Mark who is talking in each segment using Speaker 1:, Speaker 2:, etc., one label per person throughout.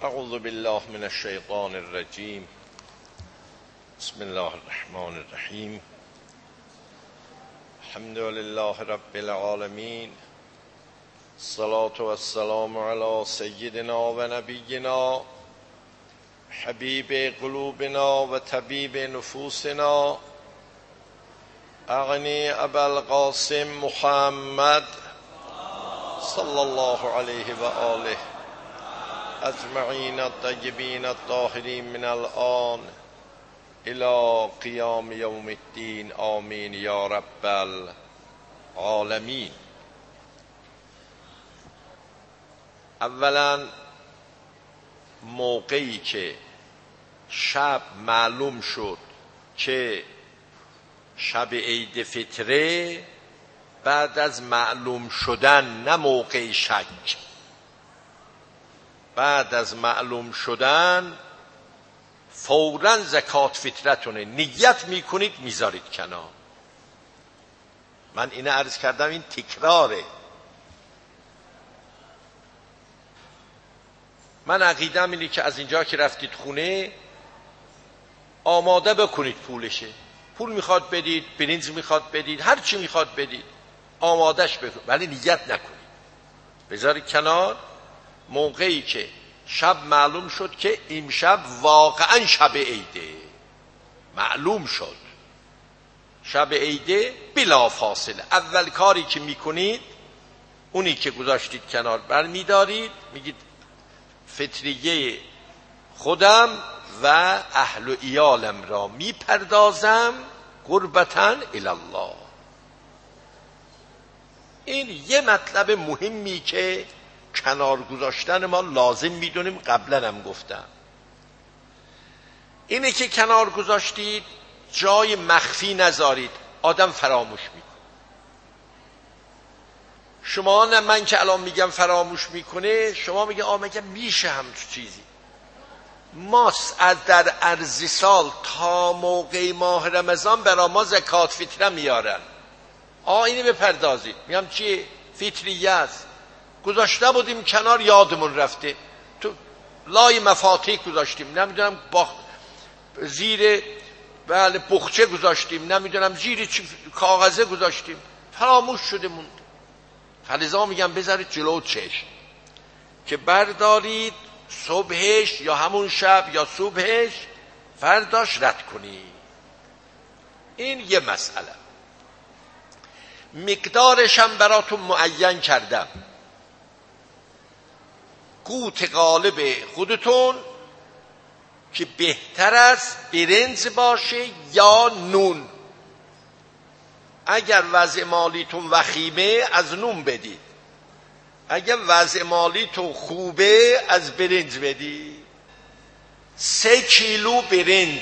Speaker 1: اعوذ بالله من الشیطان الرجیم. بسم الله الرحمن الرحیم. الحمد لله رب العالمین. الصلاة والسلام علی سیدنا و نبینا حبیب قلوبنا و طبیب نفوسنا اغنی ابا القاسم محمد صلی الله علیه و آله اجمعین الطیبین الطاهرین من الآن الى قیام یوم الدین. آمین یا رب العالمین. اولا موقعی که شب معلوم شد که شب عید فطره، بعد از معلوم شدن، نه موقع شک، بعد از معلوم شدن فوراً زکات فطرتونه نیت میکنید میذارید کنار. من اینو عرض کردم، این تکراره. من عقیدم اینه که از اینجا که رفتید خونه آماده بکنید پولشه. پول میخواد بدید، برنج میخواد بدید، هر چی میخواد بدید آمادش بکنید، ولی نیت نکنید، بذارید کنار. موقعی که شب معلوم شد که این شب واقعا شب عیده، معلوم شد شب عیده، بلا فاصله اول کاری که میکنید اونی که گذاشتید کنار برمیدارید، میگید فطریه خودم و اهل و ایالم را میپردازم قربتاً الله. این یه مطلب مهمی که کنار گذاشتن ما لازم میدونیم، قبلا هم گفتم. اینه که کنار گذاشتید جای مخفی نذارید، آدم فراموش میکنه. شما نه، من که الان میگم فراموش میکنه، شما میگه مگه میشه هم چیزی. ماست از در عرض سال تا موقع ماه رمضان برای ما زکات فطره میارن. اینو بپردازید. میگم چیه؟ فطریه است. گذاشته بودیم کنار، یادمون رفته، تو لای مفاتیح گذاشتیم، نمیدونم زیر بخچه گذاشتیم، نمیدونم زیر کاغذه گذاشتیم، فراموش شده موند. فلذا میگم بذارید جلو چشم که بردارید صبحش یا همون شب یا صبحش فرداش رد کنی. این یه مسئله. مقدارش هم براتون معین کردم. قوت غالب خودتون که بهتر است برنج باشه یا نون. اگر وضع مالیتون وخیمه از نون بدید، اگر وضع مالیتون خوبه از برنج بدید. 3 کیلو برنج.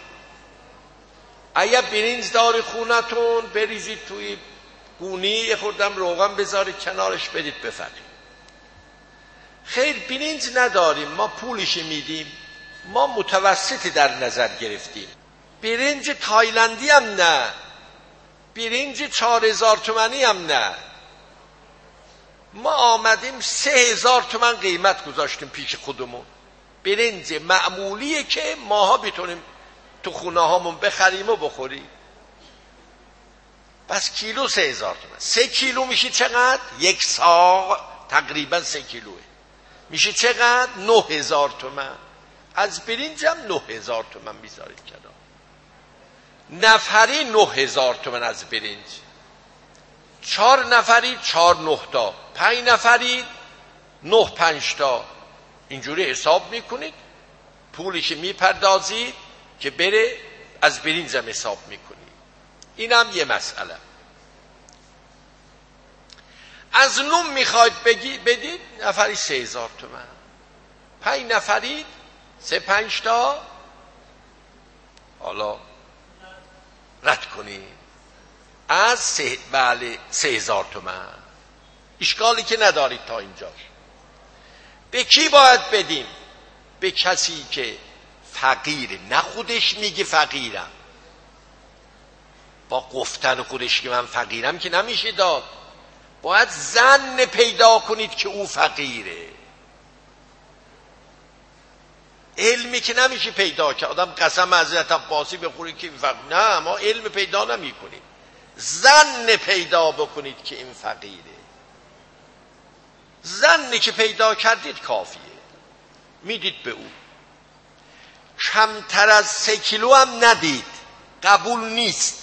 Speaker 1: اگر برنج داری خونتون بریزید توی گونی، یه خوردم روغن بذارید کنارش بدید بفرید. خیر برنج نداریم، ما پولش میدیم، ما متوسطی در نظر گرفتیم. برنج تایلندی هم نه، برنج 4000 تومانی هم نه. ما آمدیم 3000 تومان قیمت گذاشتیم پیش خودمون. برنج معمولیه که ماها بتونیم تو خونه هامون بخریم و بخوریم. بس کیلو 3000 تومان. 3 کیلو میشه چقدر؟ 1 ساغ، تقریبا 3 کیلوه. میشه چقدر؟ 9000 تومان. از برنج هم 9000 تومان میذارید کنار. نفری 9000 تومان از برنج. 4 نفری 4 9 تا، 5 نفری 9 5 تا. اینجوری حساب میکنید، پولش میپردازید که بره، از برنج هم حساب میکنید. اینم یه مسئله. از نون میخواید بدید، نفری 3000 تومان. 5 نفری 3 5 تا، حالا رد کنید از 3000 تومان. اشکالی که ندارید تا اینجاش. به کی باید بدیم؟ به کسی که فقیره، نه خودش میگه فقیرم. با گفتن خودش که من فقیرم که نمیشه داد. باید ظن پیدا کنید که او فقیره. علمی که نمیشه پیدا کرد. آدم قسم حضرت عباسی بخوره که این فقیر، نه، ما علم پیدا نمی کنیم. ظن پیدا بکنید که این فقیره. ظنی که پیدا کردید کافیه، میدید به او. کمتر از 3 کیلو هم ندید، قبول نیست.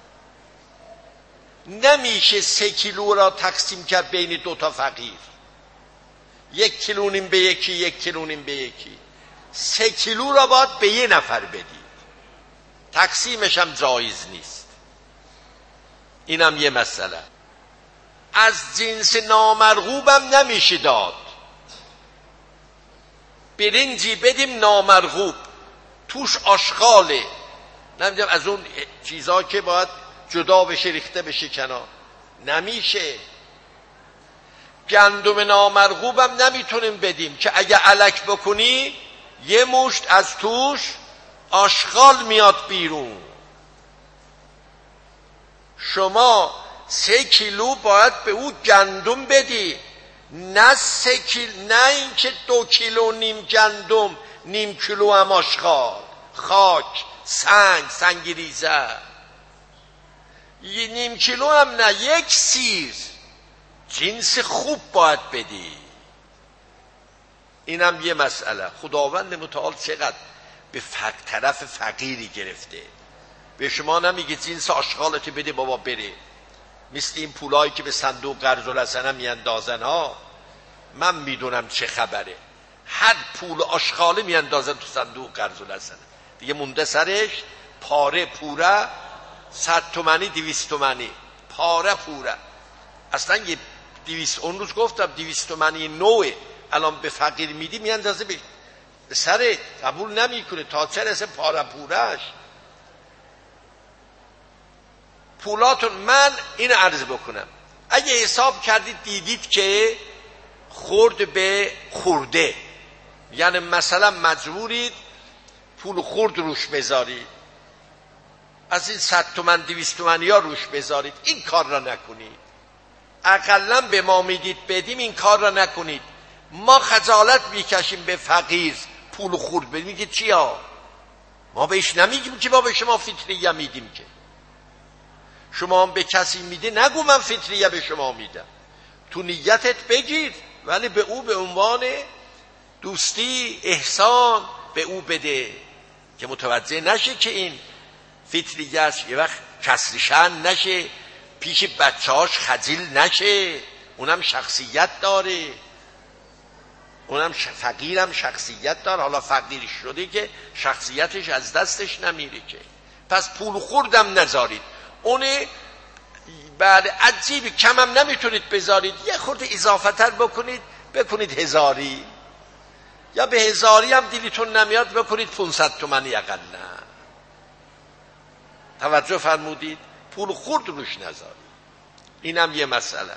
Speaker 1: نمیشه 3 کیلو را تقسیم کرد بین 2 تا فقیر، 1 کیلو نیم به یکی، 1 کیلو نیم به یکی. 3 کیلو را باید به 1 نفر بدید، تقسیمش هم جایز نیست. اینم یه مسئله. از جنس نامرغوبم نمیشه داد. برنجی بدیم نامرغوب، توش آشغاله، نمیدونم از اون چیزا که باید جدا بشه، ریخته بشه کنار، نمیشه. گندم نامرغوبم نمیتونیم بدیم که اگه الک بکنی یه مشت از توش آشغال میاد بیرون. شما 3 کیلو باید به او گندم بدی، نه 3 کیلو، نه اینکه 2 کیلو نیم گندم، نیم کیلو هم آشغال، خاک، سنگ ریزه. نیم کیلو هم نه، 1 سیر جنس خوب باید بدی. اینم یه مسئله. خداوند متعال چقدر به طرف فقیری گرفته. به شما نمیگه جنس آشغالت بده بابا بره. مثل این پولایی که به صندوق قرض الحسنه میاندازن ها، من میدونم چه خبره. هر پول آشغاله میاندازن تو صندوق قرض الحسنه، دیگه مونده سرش پاره پوره، 100 تومانی 200 تومانی پاره پوره. اصلا یه 200، اون روز گفتم 200 تومانی نوعه، الان به فقیر میدی میاندازه به سرت، قبول نمیکنه تا چه رسه پاره پورهش. پولاتون، من این عرض بکنم، اگه حساب کردید دیدید که خورد به خورده، یعنی مثلا مجبورید پول خورد روش بذارید، از این 100 تومن 200 تومنی ها روش بذارید، این کار را نکنید. اقلا به ما میدید بدیم، این کار را نکنید. ما خجالت میکشیم به فقیر پول خورد بدیم. میگه چیا؟ ما بهش نمیگیم که ما به شما فطریه میدیم، که شما هم به کسی میده نگو من فطریه به شما میدم. تو نیتت بگیر، ولی به او به عنوان دوستی، احسان به او بده، که متوجه نشه که این فطریه‌اش یه وقت کسرشن نشه، پیش بچه‌هاش خجل نشه. اونم شخصیت داره، اونم فقیرم شخصیت داره. حالا فقیر شده که شخصیتش از دستش نمیره که. پس پول خوردم نذارید. اونه بعد عجیب کمم نمیتونید بذارید، یه خورده اضافتر بکنید 1000، یا به 1000 هم دیلیتون نمیاد بکنید 500 تومانی اقل. نه، توجه فرمودید؟ پول خورد روش نذارید. اینم یه مسئله.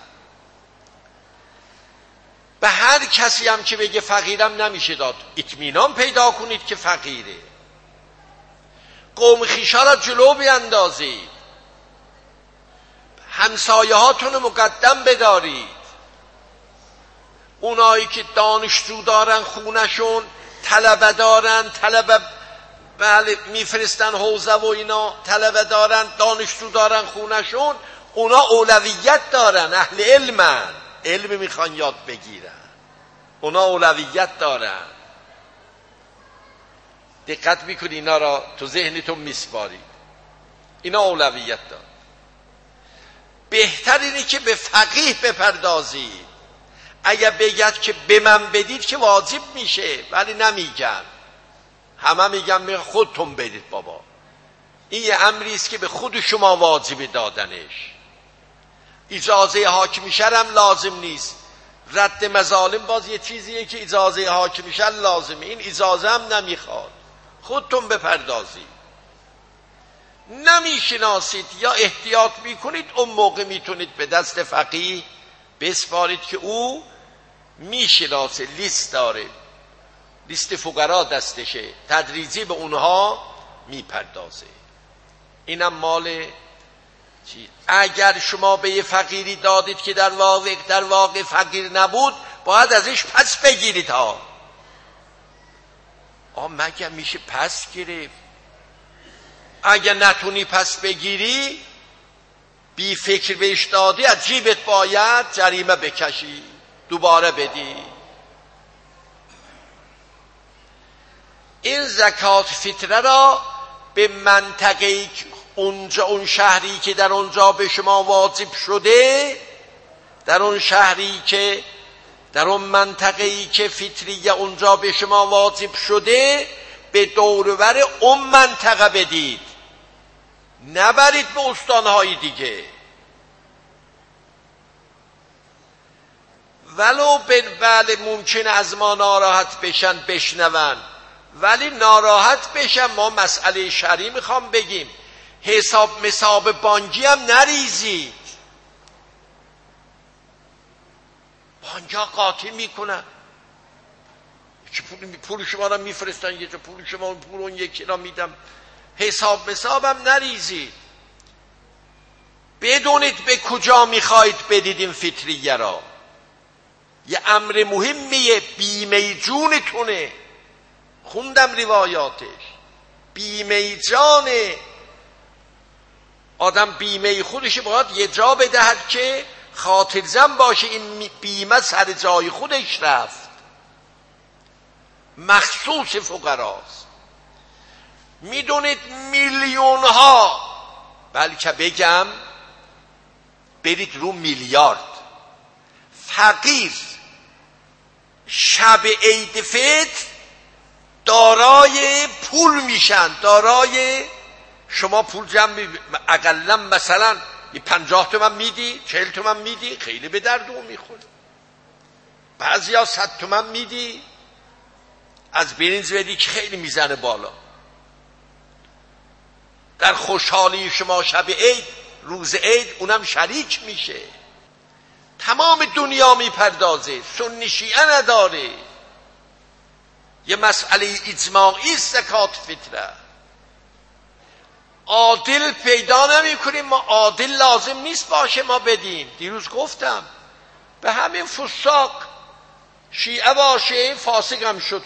Speaker 1: به هر کسی هم که بگه فقیرم نمیشه داد، اطمینان پیدا کنید که فقیره. قوم خویشا را جلو بیندازید، همسایه هاتون مقدم بدارید. اونایی که دانشجو دارن خونشون، طلبه دارن، بله میفرستن حوزه و اینا، طلبه دارن، دانشجو دارن خونشون، اونا اولویت دارن، اهل علمن، علم میخوان یاد بگیرن، اونا اولویت دارن. دقت میکنی اینا را تو ذهنتون میسپارید، اینا اولویت دارن. بهتر اینه که به فقیه بپردازید. اگه بگید که به من بدید که واجب میشه، ولی نمیگن، همه میگن خودتون بدید بابا. این یه امری است که به خود شما واجب دادنش. اجازه حاکم شرم لازم نیست. رد مظالم باز یه چیزیه که اجازه حاکم شر لازمه، این اجازه هم نمیخواد. خودتون بپردازید. نمیشناسید یا احتیاط میکنید، اون موقع میتونید به دست فقیه بسپارید که او میشناسه، لیست داره، لیست فقرا دستشه، تدریجی به اونها میپردازه. اینم مال چی؟ اگر شما به یه فقیری دادید که در واقع فقیر نبود، باید ازش پس بگیرید ها. مگه میشه پس گرفت؟ اگه نتونی پس بگیری، بی فکر بهش دادی، از جیبت باید جریمه بکشی، دوباره بدی. این زکات فطره را به منطقه اونجا، اون شهری که در اونجا به شما واجب شده، در اون شهری که در اون منطقه‌ای که فطریه اونجا به شما واجب شده، به دورور اون منطقه بدید، نبرید به استانهای دیگه. ولو بله ممکنه از ما ناراحت بشن، بشنون، ولی ناراحت بشن. ما مسئله شرعی میخوام بگیم. حساب مساب بانکی هم نریزید. بانک‌ها قاطی میکنن، پول شما را میفرستن یه جا، پول شما، پول اون یکی را میدم. حساب مسابم نریزید. بدونید به کجا میخواید بدید این فطریه را. یه امر مهمیه، بیمه جونتونه. خوندم روایاتش. بیمه جانه. آدم بیمه خودش باید یه جا بدهد که خاطرجم باشه این بیمه سر جای خودش رفت. مخصوص فقراست. میدونید میلیون ها، بلکه بگم برید رو میلیارد فقیر شب عید فطر دارای پول میشن. دارای شما پول جمع اقلا مثلا 50 تومن میدی، 40 تومن میدی، خیلی به دردون میخوره. بعضیا 100 تومن میدی، از برنج بدی که خیلی میزنه بالا. در خوشحالی شما شب عید، روز عید، اونم شریک میشه. تمام دنیا میپردازه، سنی شیعه نداره. یه مسئله اجماعی است زکات فطره. عادل پیدا نمی کنیم. ما عادل لازم نیست باشه ما بدیم. دیروز گفتم به همین فساق شیعه باشه، فاسق هم شد.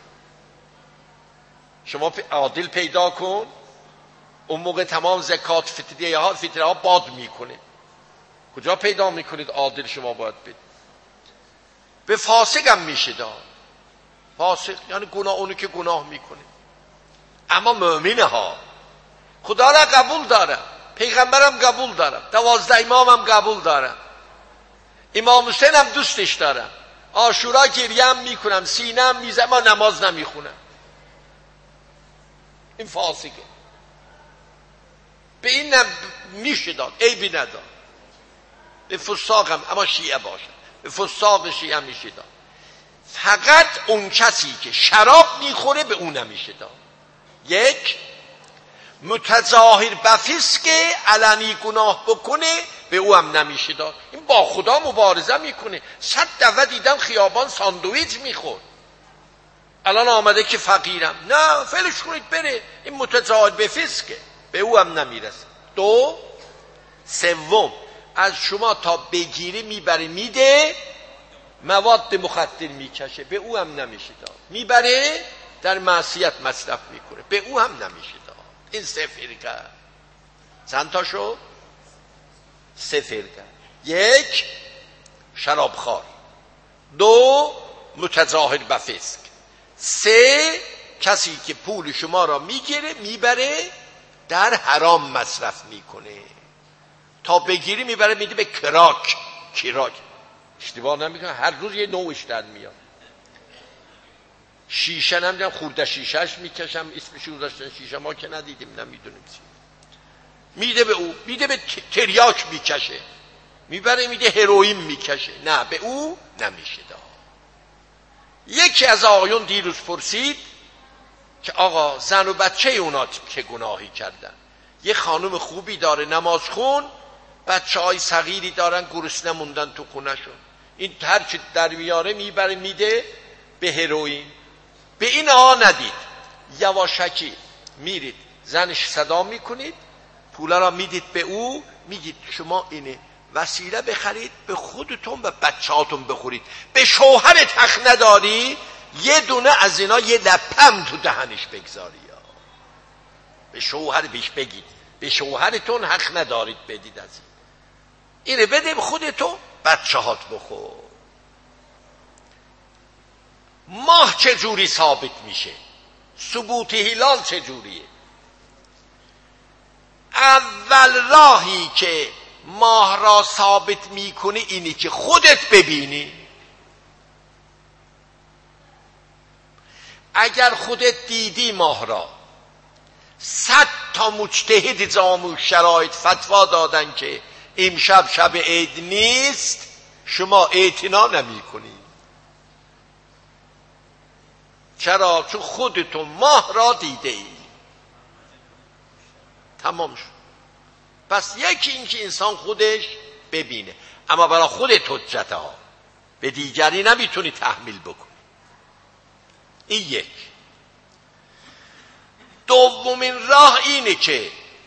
Speaker 1: شما عادل پیدا کن، اون موقع تمام زکات فطره ها باد میکنه. کجا پیدا میکنید عادل شما باید بدید؟ به فاسق هم میشه داد. فاسق یعنی گناه، اونو که گناه میکنه. اما مؤمنه ها، خدا را قبول دارم، پیغمبرم قبول دارم، 12 امامم قبول دارم، امام حسین هم دوستش دارم، عاشورا گریه هم میکنم، سینه هم میزم، ما نماز نمیخونم. این فاسقه. به این میشه داد، عیبی نداد. به فساقم، اما شیعه باشه، به فساق شیعه میشه داد. فقط اون کسی که شراب میخوره به اون نمیشه داد. یک، متظاهر به فسق علنی گناه بکنه به او هم نمیشه داد. این با خدا مبارزه میکنه. 100 دفعه دیدم خیابان ساندویچ میخورد، الان آمده که فقیرم. نه، فلش کنید بره. این متظاهر به فسقه، به او هم نمیرسه. دو، سوم، از شما تا بگیری میبره میده، مواد مخدر میکشه، به او هم نمیشه داد. میبره در معصیت مصرف میکنه، به او هم نمیشه داد. این سه فرقه. چند تا شد؟ سه فرقه. یک، شرابخوار. دو، متظاهر به فسق. سه، کسی که پول شما را میگیره میبره در حرام مصرف میکنه. تا بگیری میبره میده به کراک. اشتباه نمیکنه، هر روز یه نوعش در میاد. شیشه نمیدونم، خورده شیشهش میکشم، اسمش رو داشتن شیشه، ما که ندیدیم نمیدونیم چی. میده به او، میده به تریاک میکشه، میبره میده هروئین میکشه. نه، به او نمیشه داد. یکی از آقایون دیروز پرسید که آقا زن و بچه اونا که گناهی کردن، یه خانم خوبی داره نمازخون، بچه های صغیری دارن گرسنه موندن تو خونه‌شون، این هر چی در میاره میبره میده به هروئین. به این ندید، یواشکی میرید زنش صدا میکنید، پولا را میدید به او، میگید شما اینه وسیله بخرید به خودتون و بچهاتون بخورید، به شوهرت حق نداری، یه دونه از اینا یه لپم تو دهنش بگذاری. به شوهر بیش بگید به شوهرتون حق ندارید بدید از این. اینه بده به خودتو، بچه هات بخور. ماه چجوری ثابت میشه؟ ثبوت هلال چجوریه؟ اول راهی که ماه را ثابت میکنه اینی که خودت ببینی. اگر خودت دیدی ماه را، 100 تا مجتهد جامع شرایط فتوا دادن که امشب شب عید نیست، شما اعتنا نمی کنی. چرا؟ چون خودتون ماه را دیده ای. تمام شد. پس یکی این که انسان خودش ببینه، اما برای خودت حجت ها، به دیگری نمیتونی تحمیل بکنی. این یک. دومین راه اینه که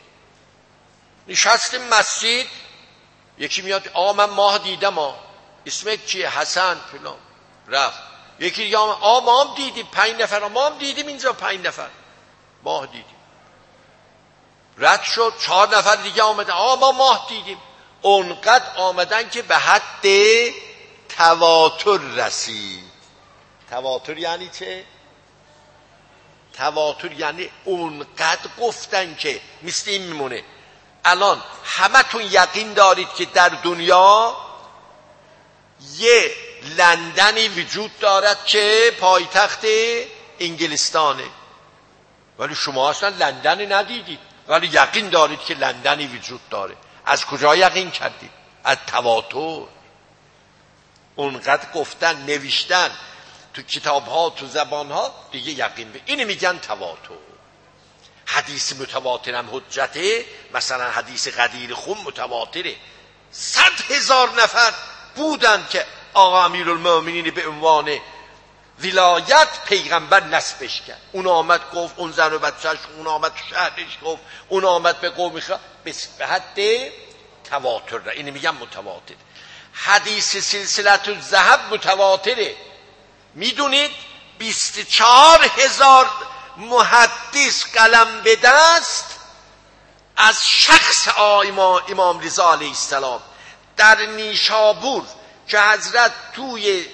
Speaker 1: نشست مسجد، یکی میاد آقا من ماه دیدم، اسمت چیه؟ حسن فلان. رفت یکی دیگه آقا ما هم دیدیم، 5 نفر ما هم دیدیم اینجا، 5 نفر ماه دیدیم. رد شد، 4 نفر دیگه آمدن آقا ما ماه دیدیم. اونقدر آمدن که به حد تواتر رسید. تواتر یعنی چه؟ تواتر یعنی اونقدر گفتن که مثل این میمونه. الان همه تون یقین دارید که در دنیا یه لندنی وجود دارد که پایتخت انگلستانه، ولی شما اصلا لندنی ندیدید، ولی یقین دارید که لندنی وجود داره. از کجا یقین کردید؟ از تواتر. اونقدر گفتن، نوشتن تو کتاب ها، تو زبان ها، دیگه یقین به اینو میگن تواتر. حدیث متواتر هم حجته. مثلا حدیث غدیر خم متواتره، 100,000 نفر بودن که آقا امیرالمومنین به عنوان ولایت پیغمبر نسبش کرد. اون آمد گفت، اون زن و بچهش، اون آمد شهرش گفت، اون آمد به قوم به حد تواتر. اینو میگن متواتر. حدیث سلسله الذهب متواتره. میدونید 24,000 محدث قلم به دست از شخص امام رضا علیه السلام در نیشابور که حضرت توی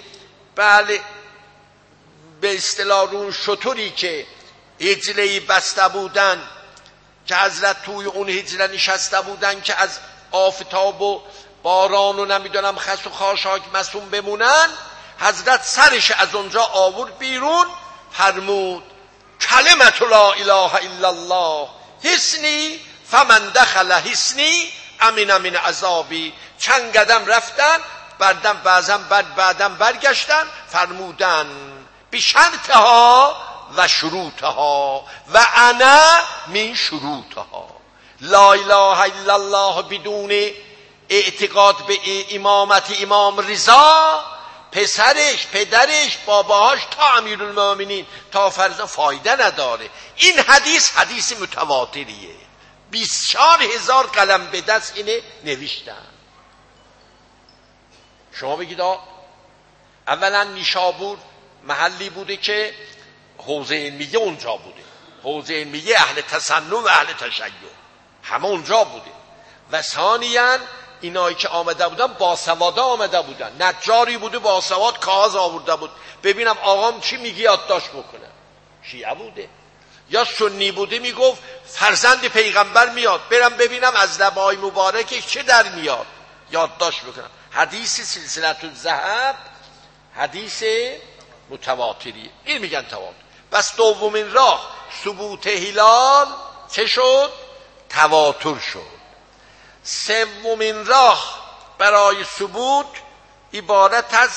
Speaker 1: به اصطلاح اون شطوری که هجله بسته بودن، که حضرت توی اون هجله نشسته بودن که از آفتاب و باران و نمیدونم خس و خاشاک مصون بمونن، حضرت سرش از اونجا آورد بیرون، فرمود کلمت لا اله الا الله حسنی فمن دخل حسنی امین من عذابی. چند قدم رفتن، بعدم برگشتن، فرمودن بشرطها و شروطها و انا من شروطها. لا اله الا الله بدون اعتقاد به امامت امام رضا، پسرش، پدرش، باباهاش تا امیرالمومنین تا فرزند فایده نداره. این حدیث متواتریه. 24,000 قلم به دست اینه نوشتن. شما بگید اولا نیشابور محلی بوده که حوزه علمیه اونجا بوده، حوزه علمیه اهل تصنع و اهل تشیع همه اونجا بوده. و ثانیاً اینایی که آمده بودن باسوادا آمده بودن. نجاری بوده باسواد، کاغذ آورده بود ببینم آقام چی میگی یادداشت بکنم. شیعه بوده. یا سنی بوده میگفت فرزند پیغمبر میاد، برم ببینم از لبای مبارکش چه در میاد یادداشت بکنم. حدیث سلسله الذهب حدیث متواتری، این میگن تواتر. بس دومین راه ثبوت هلال چه شد؟ تواتر شد. سومین راه برای ثبوت عبارت از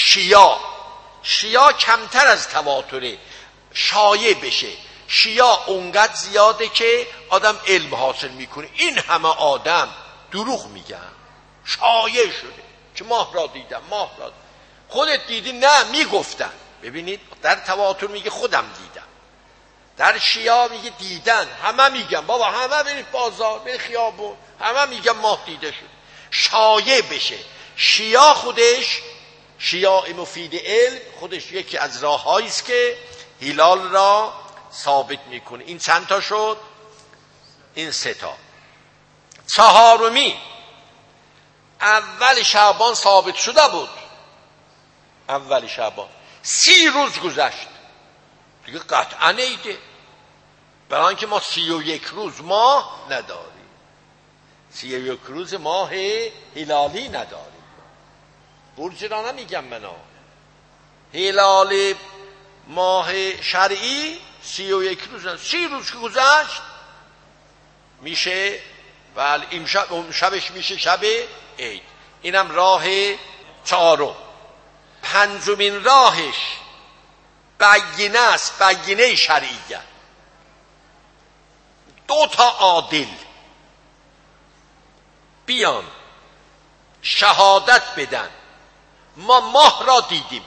Speaker 1: شیعه کمتر از تواتره، شایع بشه. شیعه اونقدر زیاده که آدم علم حاصل میکنه. این همه آدم دروغ میگن، شایع شده که ماه را دیدم، ماه را دیدم. خودت دیدی؟ نه، میگفتن. ببینید در تواتر میگه خودم دیدم، در شیعه میگه دیدن. همه میگن بابا، همه برید بازار، برید خیابون، همه میگن ماه دیده شد. شایع بشه. شیعه خودش شیاع مفید علم خودش یکی از راه‌هایی است که هلال را ثابت میکنه. این چند تا شد؟ این 3 تا. چهارمی، اول شعبان ثابت شده بود، اول شعبان 30 روز گذشت دیگه قطعا نیده، برای اینکه ما 31 روز ماه نداریم، 31 روز ماه هلالی نداریم. برج را نمیگم منا، هلال ماه شرعی 31 روز، 30 روز که گذشت میشه ولی امشب شبش میشه شب عید. اینم راه 4. پنجمین راهش بینه است، بینه شرعیه. 2 تا عادل بیان شهادت بدن ما ماه را دیدیم،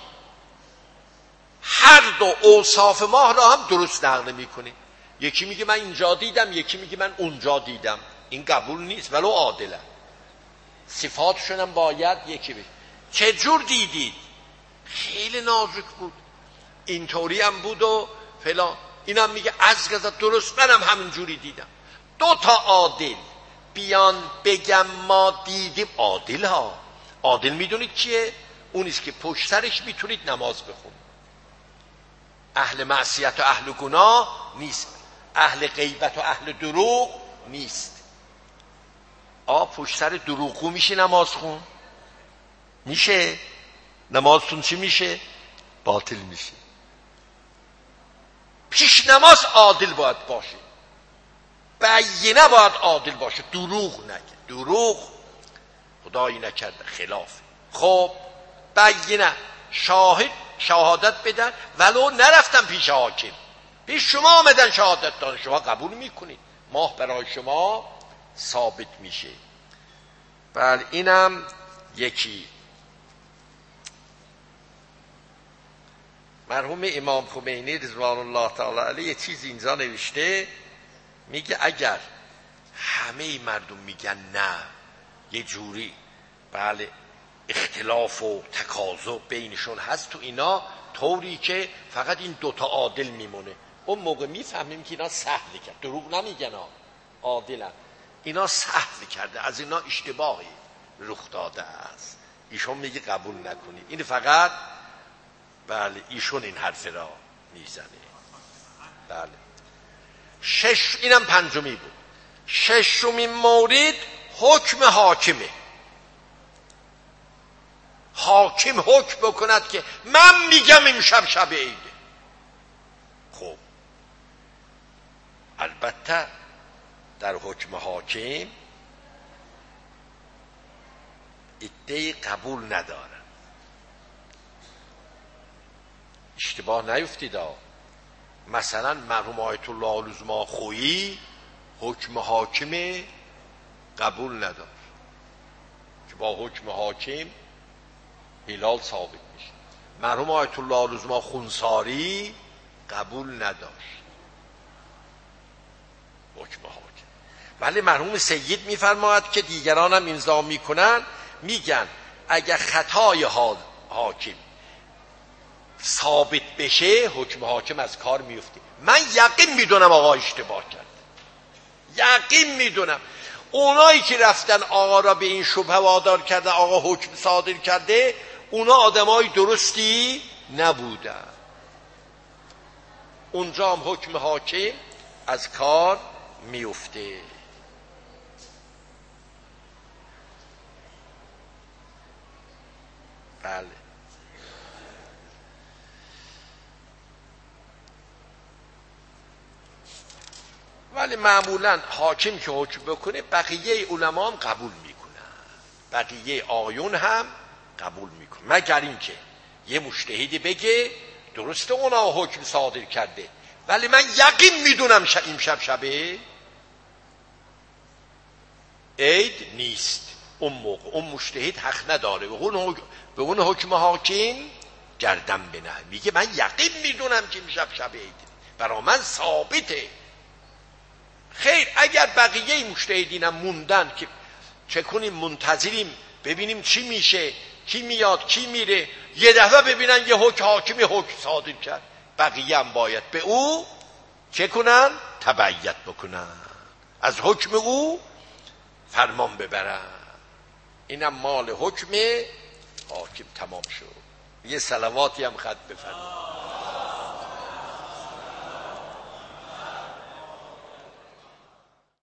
Speaker 1: هر دو اوصاف ماه را هم درست نقل میکنه. یکی میگه من اینجا دیدم، یکی میگه من اونجا دیدم. این قبول نیست ولو عادلن، صفاتشون هم باید یکی بشه. چجور دیدید؟ خیلی نازک بود، اینطوری هم بود و فلان. اینم میگه از گذر درست منم همینجوری دیدم. 2 تا عادل بیان بگم ما دیدیم. عادل ها، عادل میدونید کیه؟ اونیست که پشت سرش میتونید نماز بخون. اهل معصیت و اهل گناه نیست، اهل غیبت و اهل دروغ نیست. پشت سر دروغگو میشه نماز خون؟ میشه؟ نمازتون چی میشه؟ باطل میشه. پیش نماز عادل باید باشه، بینه باید عادل باشه، دروغ نگه. دروغ خدایی نکرده خلاف. خب بینه شهادت بدن، ولو نرفتن پیش حاکم، پیش شما آمدن شهادت دادن، شما قبول میکنید، ماه برای شما ثابت میشه. بله اینم یکی. مرحوم امام خمینی رضوان الله تعالی علیه یه چیز اینجا نوشته، میگه اگر همه مردم میگن نه، یه جوری بله اختلاف و تکاذب بینشون هست تو اینا، طوری که فقط این 2 تا عادل میمونه، اون موقع میفهمیم که اینا سهل کرد. دروغ نمیگن، عادلن. اینا سهل کرده، از اینا اشتباهی رخ داده است. ایشون میگه قبول نکنید. این فقط بله ایشون این حرف را میزنه. بله 6. اینم 5می بود. 6مین مورد حکم حاکمه. حاکم حکم بکند که من میگم امشب شب عیده. خب البته در حکم حاکم عده‌ای قبول ندارن. اشتباه نیفتید مثلا مرحوم آیت الله العظما خویی حکم حاکم قبول نداشت که با حکم حاکم هلال ثابت میشه. مرحوم آیت الله العظما خونساری قبول نداشت حکم حاکم. ولی مرحوم سید میفرماید که دیگران هم امضا میکنن، میگن اگر خطای حاکم ثابت بشه حکم حاکم از کار میفته. من یقین میدونم آقا اشتباه کرد، یقین میدونم. اونایی که رفتن آقا را به این شبهه وادار کرده آقا حکم صادر کرده، اونا آدمای درستی نبودن. اونجا هم حکم حاکم از کار میفته. بله ولی معمولا حاکم که حکم بکنه بقیه علما هم قبول میکنن، بقیه آیون هم قبول میکنن، مگر اینکه یه مجتهدی بگه درسته اونا حکم صادر کرده ولی من یقین میدونم امشب شبه عید نیست. اون موقع اون مجتهد حق نداره به اون حکم حاکم گردن بنه، میگه من یقین میدونم که امشب شب عید، برای من ثابته. خیر اگر بقیه مجتهدینم موندن که چه کنیم، منتظریم ببینیم چی میشه کی میاد کی میره، یه دفعه ببینن یه حاکمی حکم صادر کرد، بقیه هم باید به او چه کنن؟ تبعیت بکنن، از حکم او فرمان ببرن. اینم مال حکم حاکم. تمام شد. یه صلواتی هم خط بفرمایید.